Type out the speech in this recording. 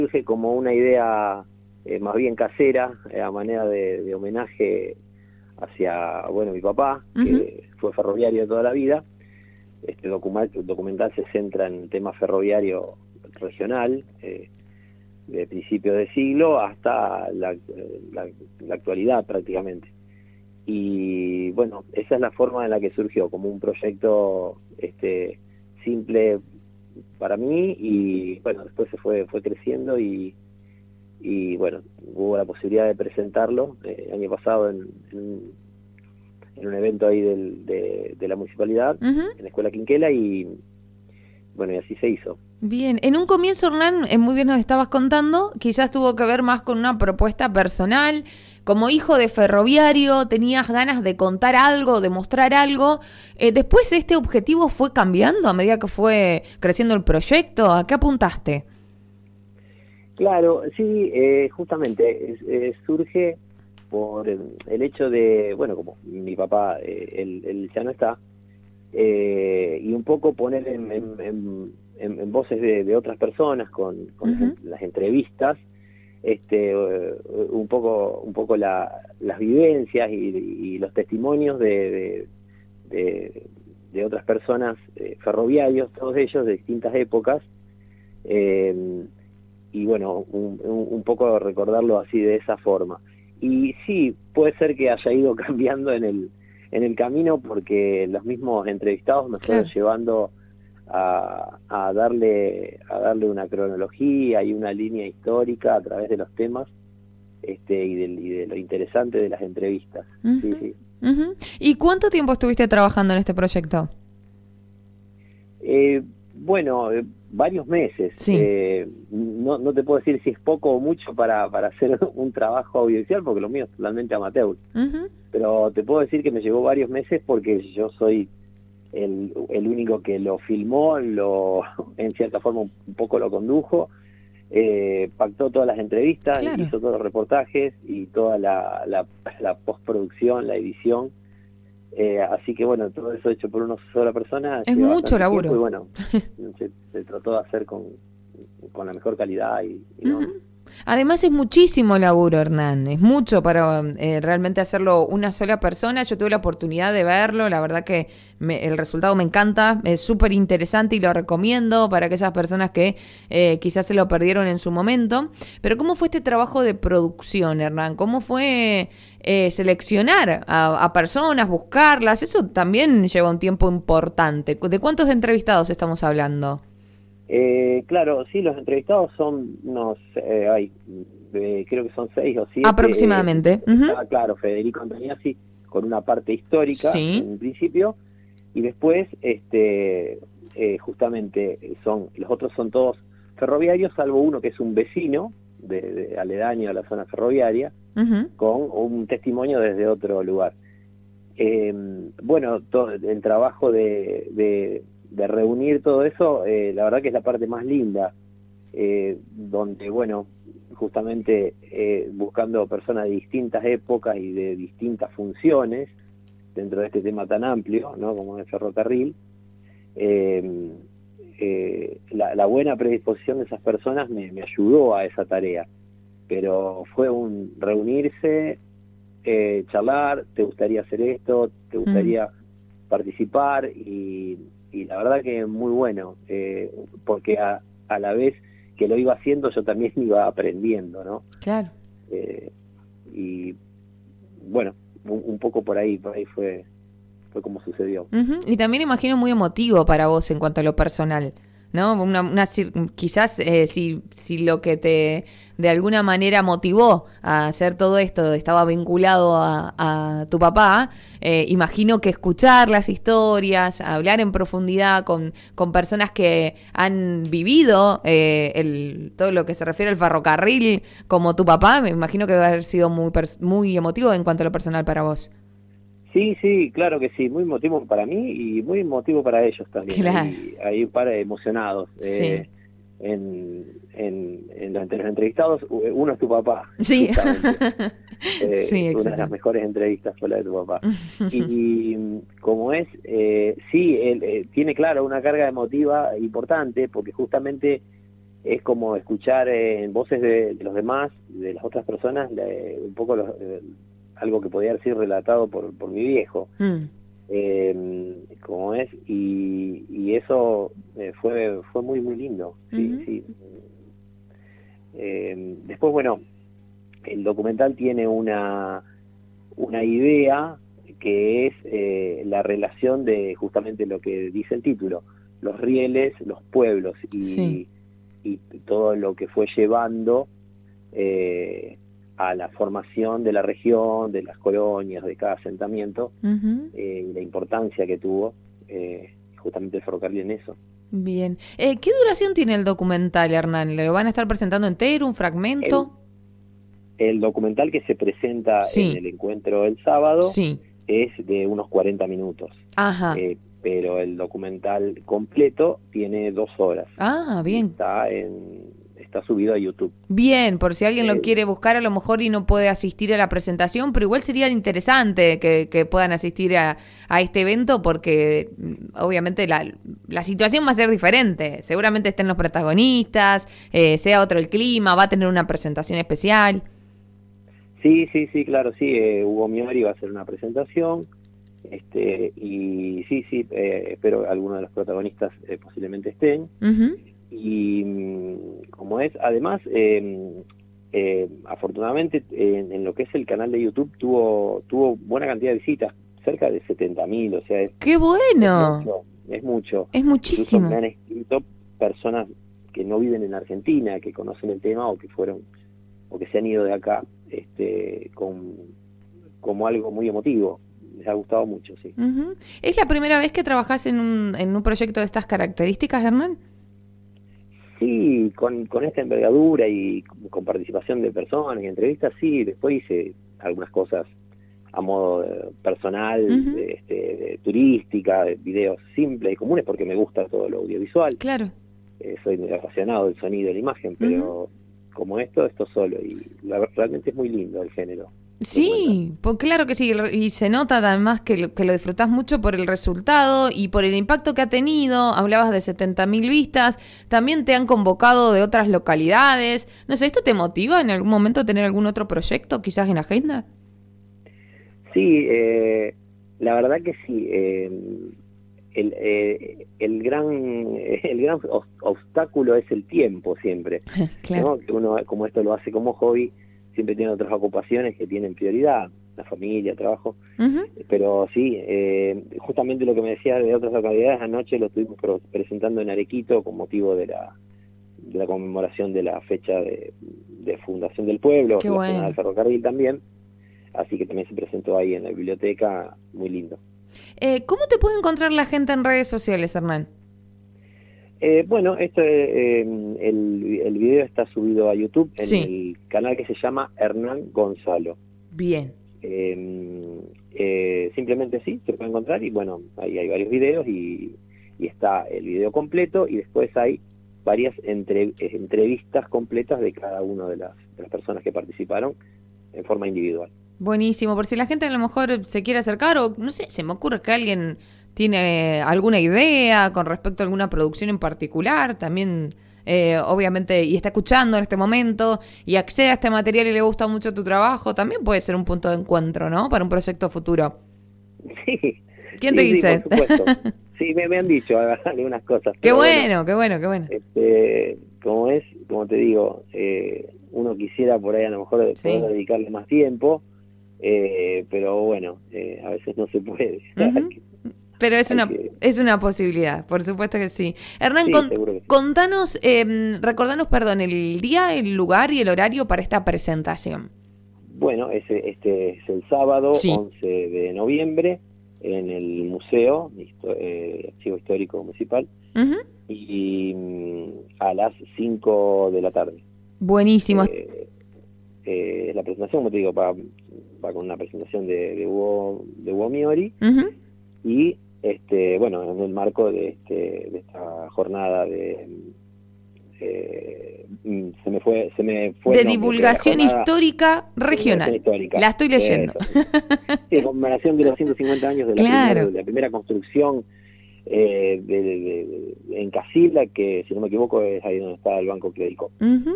Surge como una idea más bien casera, a manera de homenaje hacia, bueno, mi papá, que fue ferroviario toda la vida. Este documental se centra en el tema ferroviario regional, de principios de siglo hasta la actualidad prácticamente. Y bueno, esa es la forma en la que surgió, como un proyecto simple para mí, y bueno, después fue creciendo y bueno, hubo la posibilidad de presentarlo el año pasado en un evento ahí de la municipalidad, en la Escuela Quinquela, y bueno, y así se hizo. Bien, en un comienzo, Hernán, muy bien nos estabas contando, quizás tuvo que ver más con una propuesta personal. Como hijo de ferroviario, tenías ganas de contar algo, de mostrar algo. Después este objetivo fue cambiando a medida que fue creciendo el proyecto. ¿A qué apuntaste? Claro, sí, justamente surge por el hecho de, bueno, como mi papá, él ya no está, y un poco poner en voces de otras personas con las entrevistas, un poco las vivencias y los testimonios de otras personas, ferroviarios, todos ellos de distintas épocas, y bueno, un poco recordarlo así de esa forma. Y sí, puede ser que haya ido cambiando en el camino, porque los mismos entrevistados me fueron llevando a darle una cronología y una línea histórica a través de los temas, y de lo interesante de las entrevistas. Sí. ¿Y cuánto tiempo estuviste trabajando en este proyecto? Bueno, varios meses. Sí. No te puedo decir si es poco o mucho para hacer un trabajo audiovisual, porque lo mío es totalmente amateur. Pero te puedo decir que me llevó varios meses, porque yo soy el único que lo filmó, en cierta forma un poco lo condujo, pactó todas las entrevistas, claro, hizo todos los reportajes y toda la postproducción, la edición. Así que bueno, todo eso hecho por una sola persona es mucho laburo tiempo, y bueno, se trató de hacer con la mejor calidad y ¿no? Además es muchísimo laburo, Hernán, es mucho para realmente hacerlo una sola persona. Yo tuve la oportunidad de verlo, la verdad que el resultado me encanta, es súper interesante y lo recomiendo para aquellas personas que quizás se lo perdieron en su momento. Pero ¿cómo fue este trabajo de producción, Hernán? ¿Cómo fue seleccionar a personas, buscarlas? Eso también lleva un tiempo importante. ¿De cuántos entrevistados estamos hablando? Claro, sí, los entrevistados son unos, creo que son 6 o 7. Aproximadamente. Claro, Federico Antoniazzi, con una parte histórica, sí, en principio, y después, justamente, los otros son todos ferroviarios, salvo uno que es un vecino, de aledaño a la zona ferroviaria, con un testimonio desde otro lugar. Bueno, el trabajo de reunir todo eso, la verdad que es la parte más linda, donde, bueno, justamente buscando personas de distintas épocas y de distintas funciones dentro de este tema tan amplio, ¿no?, como el ferrocarril, la buena predisposición de esas personas me ayudó a esa tarea, pero fue un reunirse, charlar, te gustaría hacer esto, te gustaría participar, y la verdad que muy bueno, porque a la vez que lo iba haciendo yo también iba aprendiendo, ¿no? Claro. Y bueno, un poco por ahí fue como sucedió. Y también imagino muy emotivo para vos en cuanto a lo personal, ¿no? Quizás si lo que te de alguna manera motivó a hacer todo esto estaba vinculado a tu papá, imagino que escuchar las historias, hablar en profundidad con personas que han vivido todo lo que se refiere al ferrocarril como tu papá, me imagino que debe haber sido muy emotivo en cuanto a lo personal para vos. Sí, claro que sí, muy emotivo para mí y muy emotivo para ellos también. Claro. Hay un par de emocionados. Sí. Entre los entrevistados, uno es tu papá. Sí. Sí, una de las mejores entrevistas fue la de tu papá. Y como es, sí, él tiene, claro, una carga emotiva importante, porque justamente es como escuchar en voces de los demás, de las otras personas, un poco algo que podía haber sido relatado por mi viejo. Como es, y eso fue muy muy lindo. Sí. Después, bueno, el documental tiene una idea que es la relación de justamente lo que dice el título, los rieles, los pueblos y todo lo que fue llevando a la formación de la región, de las colonias, de cada asentamiento, y la importancia que tuvo justamente el ferrocarril en eso. Bien. ¿Qué duración tiene el documental, Hernán? ¿Lo van a estar presentando entero, un fragmento? El documental que se presenta en el encuentro el sábado es de unos 40 minutos. Ajá. Pero el documental completo tiene 2 horas. Ah, bien. Está subido a YouTube. Bien, por si alguien lo quiere buscar a lo mejor y no puede asistir a la presentación, pero igual sería interesante que puedan asistir a este evento porque obviamente la situación va a ser diferente. Seguramente estén los protagonistas, sea otro el clima, va a tener una presentación especial. Sí, claro, sí. Hugo Miori va a hacer una presentación. Y sí, espero algunos de los protagonistas posiblemente estén. Y como es, además, afortunadamente en lo que es el canal de YouTube tuvo buena cantidad de visitas, cerca de 70.000, o sea, ¡qué bueno! Es mucho. Es muchísimo. Incluso me han escrito personas que no viven en Argentina, que conocen el tema o que se han ido de acá, como algo muy emotivo. Les ha gustado mucho, sí. ¿Es la primera vez que trabajás en un proyecto de estas características, Hernán? Sí, con esta envergadura y con participación de personas y entrevistas, sí. Después hice algunas cosas a modo personal, turística, de videos simples y comunes, porque me gusta todo lo audiovisual. Claro. Soy muy apasionado del sonido y de la imagen, pero como esto solo. Y realmente es muy lindo el género. Sí, pues claro que sí, y se nota además que lo disfrutás mucho por el resultado y por el impacto que ha tenido. Hablabas de 70.000 vistas, también te han convocado de otras localidades. No sé, ¿esto te motiva en algún momento a tener algún otro proyecto quizás en agenda? Sí, la verdad que sí. El gran obstáculo es el tiempo siempre. Claro. ¿No? Que uno, como esto lo hace como hobby, siempre tiene otras ocupaciones que tienen prioridad, la familia, trabajo, pero sí, justamente lo que me decías de otras localidades, anoche lo estuvimos presentando en Arequito con motivo de la conmemoración de la fecha de fundación del pueblo, relacionada al ferrocarril también, así que también se presentó ahí en la biblioteca, muy lindo. ¿Cómo te puede encontrar la gente en redes sociales, Hernán? Bueno, el video está subido a YouTube en el canal que se llama Hernán Gonzalo. Bien. Simplemente sí, se puede encontrar y bueno, ahí hay varios videos y está el video completo y después hay varias entrevistas completas de cada una de las personas que participaron en forma individual. Buenísimo, por si la gente a lo mejor se quiere acercar o no sé, se me ocurre que alguien tiene alguna idea con respecto a alguna producción en particular, también obviamente, y está escuchando en este momento y accede a este material y le gusta mucho tu trabajo, también puede ser un punto de encuentro, ¿no? Para un proyecto futuro. Sí. ¿Quién te dice? Por supuesto. Sí, me han dicho algunas cosas. Qué bueno, qué bueno. Como te digo, uno quisiera por ahí a lo mejor poder dedicarle más tiempo, pero bueno, a veces no se puede. Pero es una posibilidad, por supuesto que sí. Hernán, sí, contanos, recordanos, el día, el lugar y el horario para esta presentación. Bueno, este es el sábado 11 de noviembre en el Museo Archivo Histórico Municipal y a las 5 de la tarde. Buenísimo. La presentación, como te digo, va con una presentación de Hugo Miori y bueno, en el marco de esta jornada se me fue de divulgación histórica regional. Histórica. La estoy leyendo. Sí, conmemoración de los 150 años de la primera construcción en Casilda, que si no me equivoco es ahí donde está el Banco Crédico.